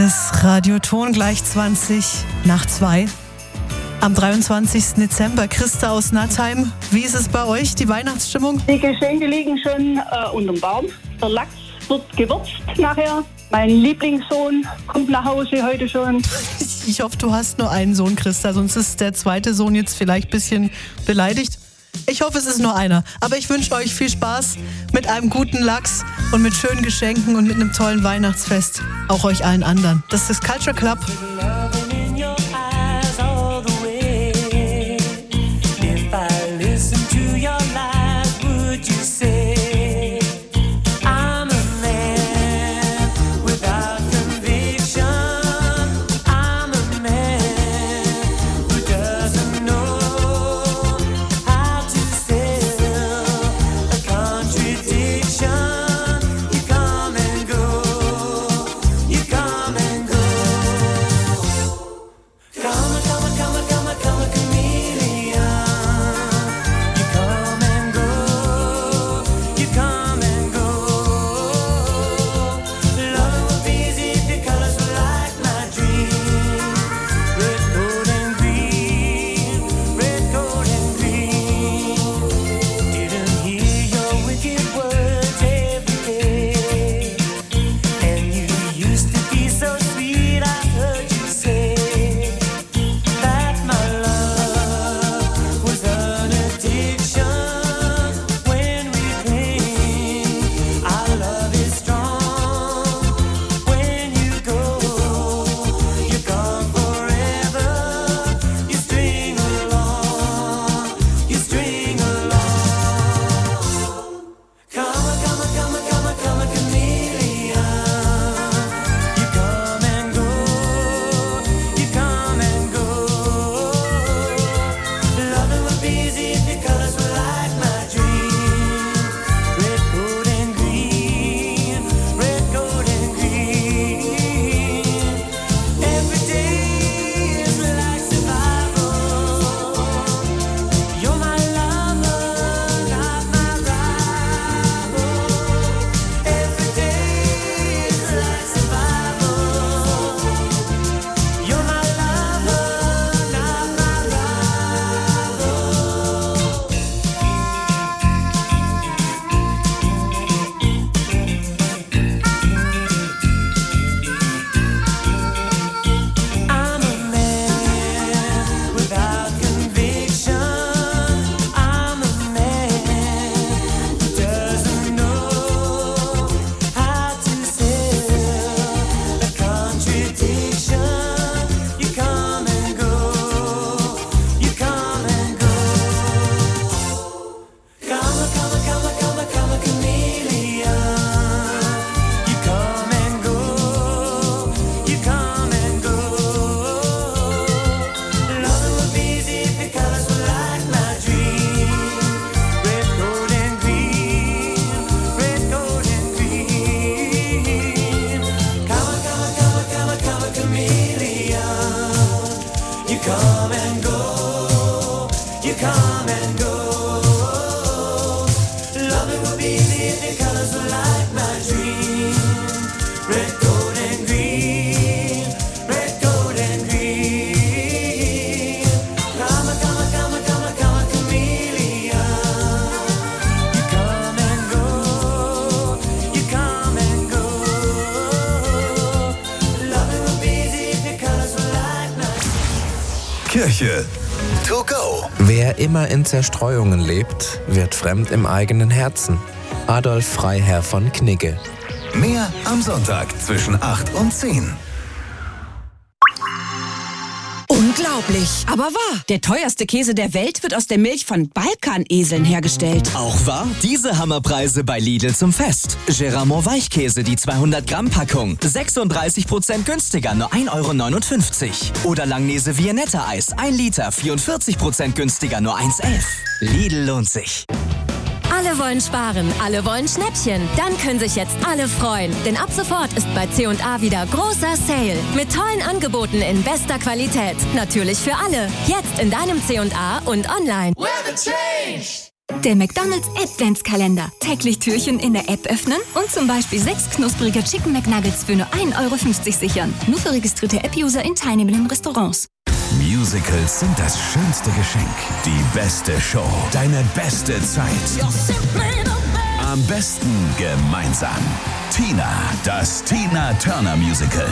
ist Radioton gleich 20 nach 2. Am 23. Dezember, Christa aus Nattheim. Wie ist es bei euch, die Weihnachtsstimmung? Die Geschenke liegen schon unterm Baum. Der Lachs wird gewürzt nachher. Mein Lieblingssohn kommt nach Hause heute schon. Ich hoffe, du hast nur einen Sohn, Christa, sonst ist der zweite Sohn jetzt vielleicht ein bisschen beleidigt. Ich hoffe, es ist nur einer. Aber ich wünsche euch viel Spaß mit einem guten Lachs und mit schönen Geschenken und mit einem tollen Weihnachtsfest. Auch euch allen anderen. Das ist Culture Club. Kirche to go. Wer immer in Zerstreuungen lebt, wird fremd im eigenen Herzen. Adolf Freiherr von Knigge. Mehr am Sonntag zwischen 8 und 10. Unglaublich, aber wahr. Der teuerste Käse der Welt wird aus der Milch von Balkaneseln hergestellt. Auch wahr? Diese Hammerpreise bei Lidl zum Fest. Geramont Weichkäse, die 200 Gramm Packung. 36% günstiger, nur 1,59 €. Oder Langnese Viennetta Eis, 1 Liter, 44% günstiger, nur 1,11 €. Lidl lohnt sich. Alle wollen sparen, alle wollen Schnäppchen. Dann können sich jetzt alle freuen. Denn ab sofort ist bei C&A wieder großer Sale. Mit tollen Angeboten in bester Qualität. Natürlich für alle. Jetzt in deinem C&A und online. Der McDonald's Adventskalender. Täglich Türchen in der App öffnen und zum Beispiel 6 knusprige Chicken McNuggets für nur 1,50 € sichern. Nur für registrierte App-User in teilnehmenden Restaurants. Musicals sind das schönste Geschenk. Die beste Show. Deine beste Zeit. Am besten gemeinsam. Tina, das Tina Turner Musical.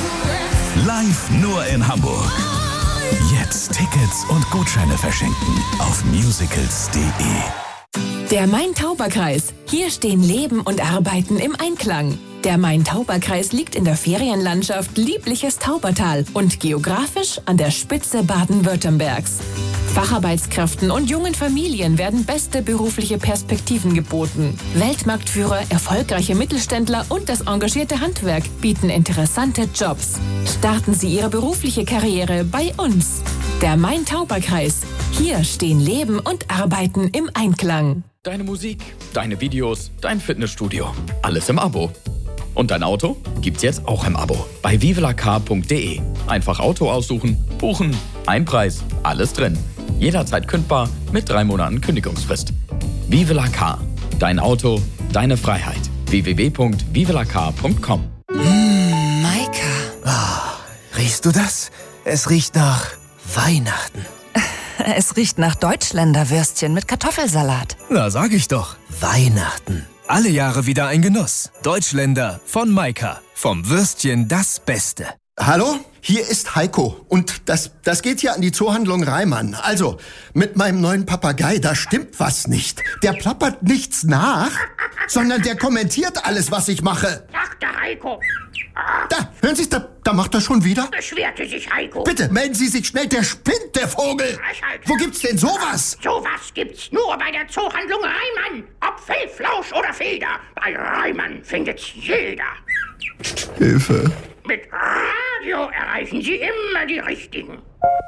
Live nur in Hamburg. Jetzt Tickets und Gutscheine verschenken auf musicals.de. Der Main-Tauber-Kreis. Hier stehen Leben und Arbeiten im Einklang. Der Main-Tauber-Kreis liegt in der Ferienlandschaft Liebliches Taubertal und geografisch an der Spitze Baden-Württembergs. Facharbeitskräften und jungen Familien werden beste berufliche Perspektiven geboten. Weltmarktführer, erfolgreiche Mittelständler und das engagierte Handwerk bieten interessante Jobs. Starten Sie Ihre berufliche Karriere bei uns. Der Main-Tauber-Kreis. Hier stehen Leben und Arbeiten im Einklang. Deine Musik, deine Videos, dein Fitnessstudio. Alles im Abo. Und dein Auto gibt's jetzt auch im Abo. Bei vivelacar.de. Einfach Auto aussuchen, buchen, ein Preis, alles drin. Jederzeit kündbar mit 3 Monaten Kündigungsfrist. Vivelacar. Dein Auto, deine Freiheit. www.vivelacar.com. Maika. Oh, riechst du das? Es riecht nach Weihnachten. Es riecht nach Deutschländerwürstchen mit Kartoffelsalat. Na, sag ich doch. Weihnachten. Alle Jahre wieder ein Genuss. Deutschländer von Maika. Vom Würstchen das Beste. Hallo, hier ist Heiko und das geht hier an die Zoohandlung Reimann. Also, mit meinem neuen Papagei, da stimmt was nicht. Der plappert nichts nach, sondern der kommentiert alles, was ich mache. Sagt der Heiko. Da, hören Sie, da macht er schon wieder. Beschwerte sich Heiko. Bitte, melden Sie sich schnell, der spinnt, der Vogel. Wo gibt's denn sowas? Sowas gibt's nur bei der Zoohandlung Reimann. Ob Fellflausch oder Feder, bei Reimann findet's jeder. Hilfe. Mit Radio erreichen Sie immer die Richtigen.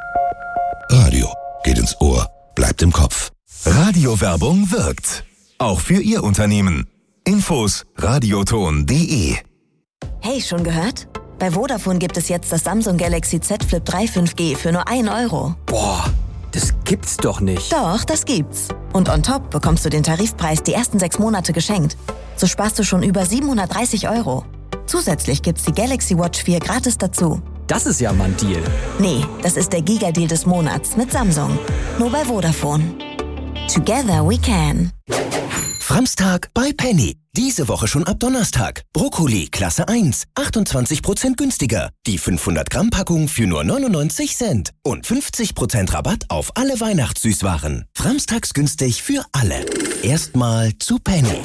Radio geht ins Ohr, bleibt im Kopf. Radiowerbung wirkt. Auch für Ihr Unternehmen. Infos radioton.de. Hey, schon gehört? Bei Vodafone gibt es jetzt das Samsung Galaxy Z Flip 3 5G für nur 1 €. Boah, das gibt's doch nicht. Doch, das gibt's. Und on top bekommst du den Tarifpreis die ersten 6 Monate geschenkt. So sparst du schon über 730 €. Zusätzlich gibt's die Galaxy Watch 4 gratis dazu. Das ist ja mal ein Deal. Nee, das ist der Giga-Deal des Monats mit Samsung. Nur bei Vodafone. Together we can. Framstag bei Penny. Diese Woche schon ab Donnerstag. Brokkoli Klasse 1, 28% günstiger. Die 500-Gramm-Packung für nur 99 Cent. Und 50% Rabatt auf alle Weihnachtssüßwaren. Framstags günstig für alle. Erstmal zu Penny.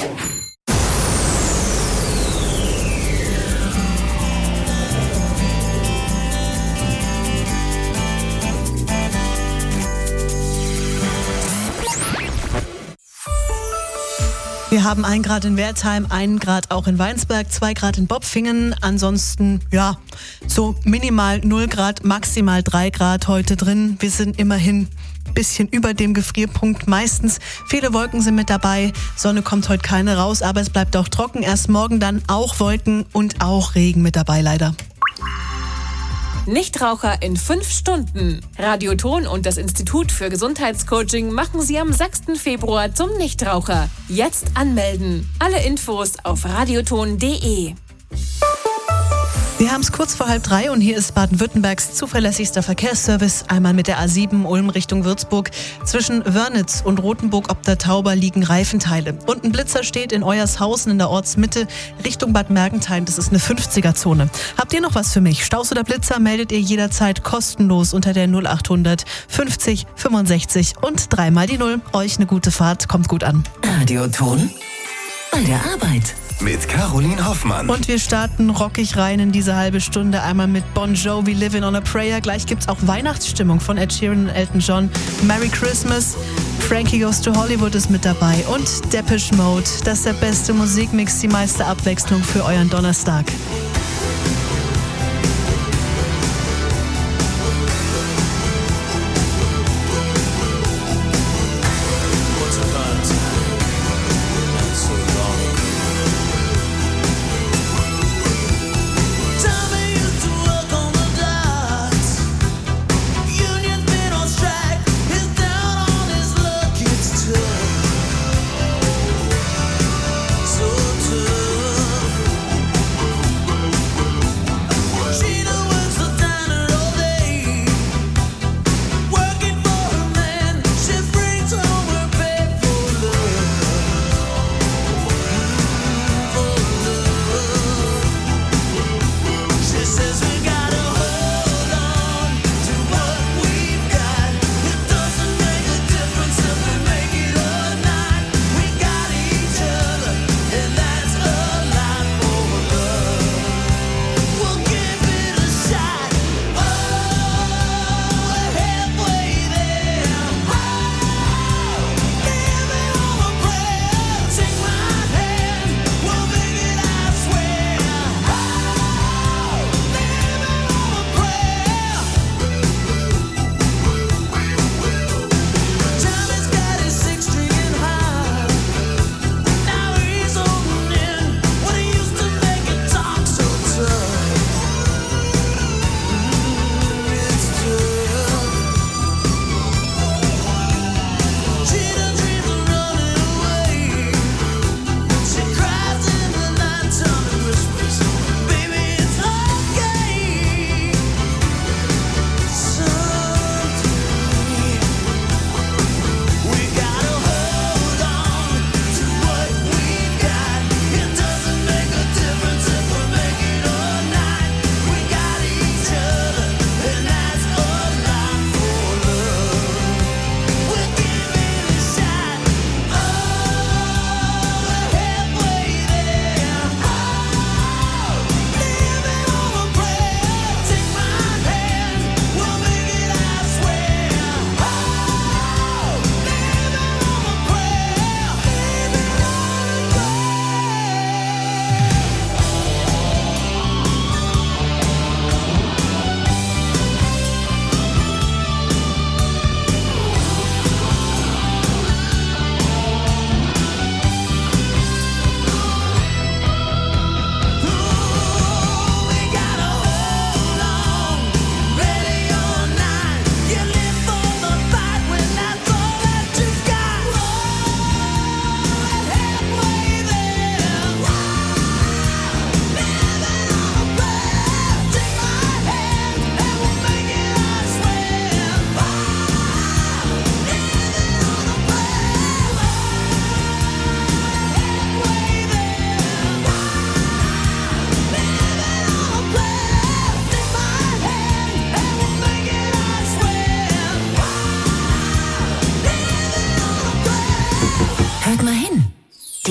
Wir haben 1 Grad in Wertheim, 1 Grad auch in Weinsberg, 2 Grad in Bopfingen. Ansonsten, ja, so minimal 0 Grad, maximal 3 Grad heute drin. Wir sind immerhin ein bisschen über dem Gefrierpunkt meistens. Viele Wolken sind mit dabei. Sonne kommt heute keine raus, aber es bleibt auch trocken. Erst morgen dann auch Wolken und auch Regen mit dabei, leider. Nichtraucher in 5 Stunden. Radioton und das Institut für Gesundheitscoaching machen Sie am 6. Februar zum Nichtraucher. Jetzt anmelden. Alle Infos auf radioton.de. Wir haben es kurz vor 2:30 und hier ist Baden-Württembergs zuverlässigster Verkehrsservice. Einmal mit der A7 Ulm Richtung Würzburg. Zwischen Wörnitz und Rothenburg ob der Tauber liegen Reifenteile. Und ein Blitzer steht in Euershausen in der Ortsmitte Richtung Bad Mergentheim. Das ist eine 50er-Zone. Habt ihr noch was für mich? Staus oder Blitzer meldet ihr jederzeit kostenlos unter der 0800 50 65 und 3 mal die 0. Euch eine gute Fahrt, kommt gut an. Radioton bei der Arbeit. Mit Caroline Hoffmann. Und wir starten rockig rein in diese halbe Stunde. Einmal mit Bon Jovi, Living on a Prayer. Gleich gibt's auch Weihnachtsstimmung von Ed Sheeran und Elton John. Merry Christmas. Frankie Goes to Hollywood ist mit dabei. Und Depeche Mode. Das ist der beste Musikmix, die meiste Abwechslung für euren Donnerstag.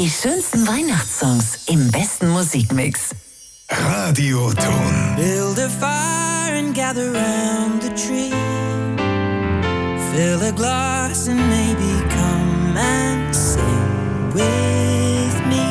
Die schönsten Weihnachtssongs im besten Musikmix. Radioton. Build a fire and gather round the tree. Fill a glass and maybe come and sing with me.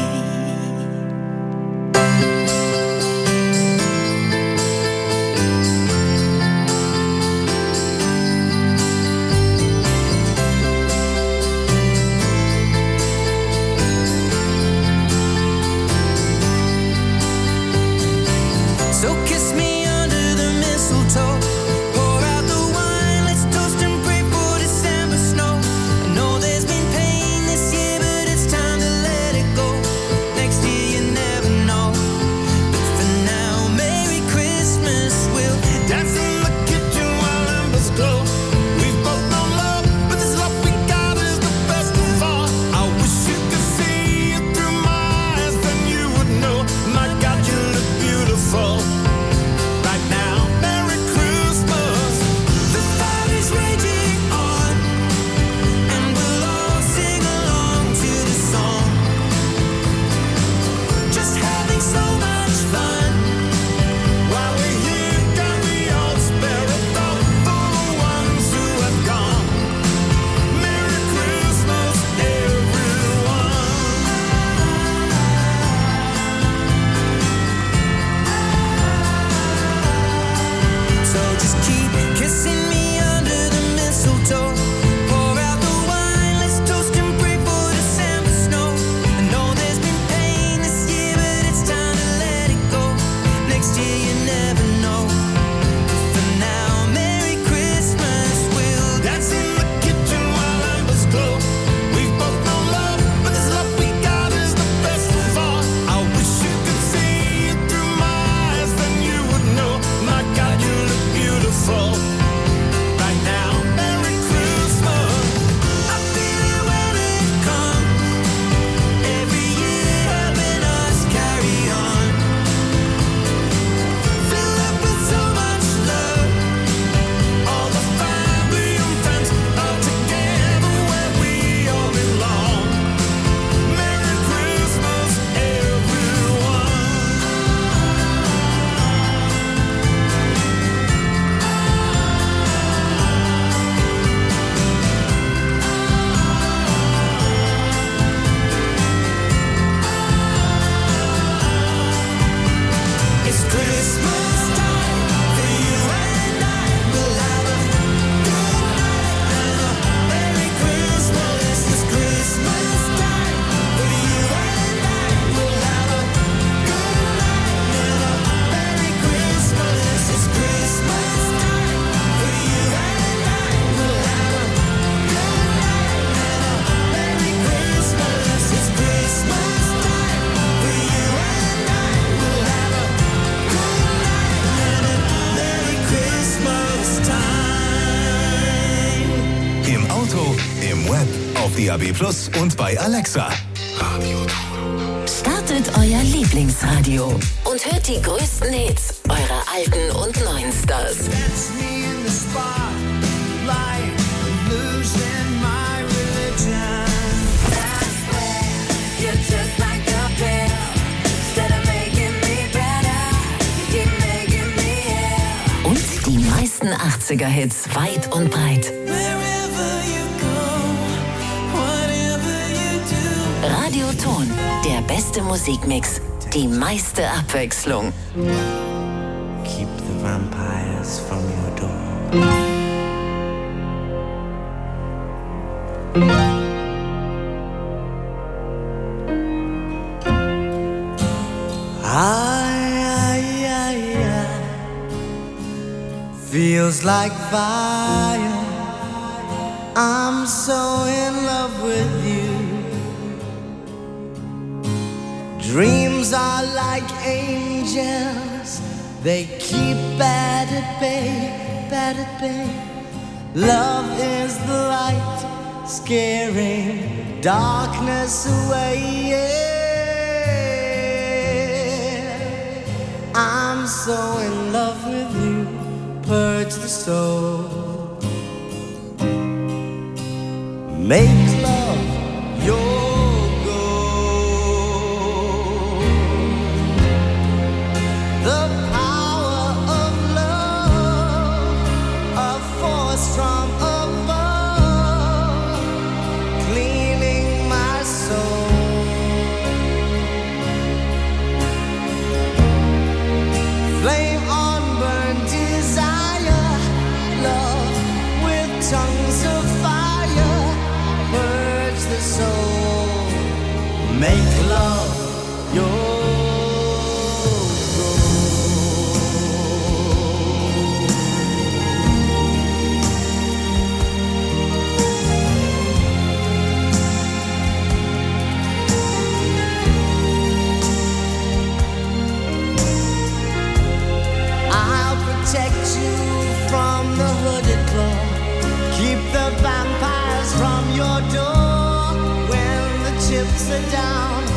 So kiss me under the mistletoe. Pour out the wine, let's toast and pray for December snow. I know there's been pain this year, but it's time to let it go. Next year you never know. But for now, Merry Christmas. We'll dance in the kitchen while embers glow. We've both known love, but this love we got is the best of all. I wish you could see it through my eyes, then you would know. My God, you look beautiful. Right now, Merry Christmas. The fire is raging on, and we'll all sing along to the song. Just having so much fun. While we're here, can we all spare a thought for the ones who have gone? Merry Christmas, everyone. So just keep kissing me under the mistletoe. Pour out the wine, let's toast and pray for December snow. I know there's been pain this year, but it's time to let it go. Next year you never know. For now, Merry Christmas. We'll dance in the kitchen while embers glow. We've both known love, but this love we got is the best of all. I wish you could see it through my eyes, then you would know. My God, you look beautiful. Right now, Merry Christmas. I feel it when it comes. Every year helping us carry on. Fill up with so much love. All the family and friends are together where we all belong. Merry Christmas, everyone. It's Christmas time for you and I. We'll have a good night and a Merry Christmas. It's Christmas time for you and I. We'll have a good night and a Merry Christmas. It's Christmas time for you and I. We'll have a good night and a Merry Christmas. It's Christmas time for you and I. We'll have a good night and a Merry Christmas time. Im Auto, im Web, auf DAB+ und bei Alexa. Startet euer Lieblingsradio und hört die größten Hits eurer alten und neuen Stars. That's me in the spotlight, losing my religion. That's where you're just like a pill. Instead of making me better, you keep making me ill. Und die meisten 80er-Hits weit und breit. Wherever you go, whatever you do. Radioton, der beste Musikmix, die meiste Abwechslung. Keep the vampires from your door. Feels like fire. I'm so in love with you. Dreams are like angels. They keep bad at bay, bad at bay. Love is the light, scaring darkness away. Yeah. I'm so in love with you. Purge the soul. Make love your goal. sit down.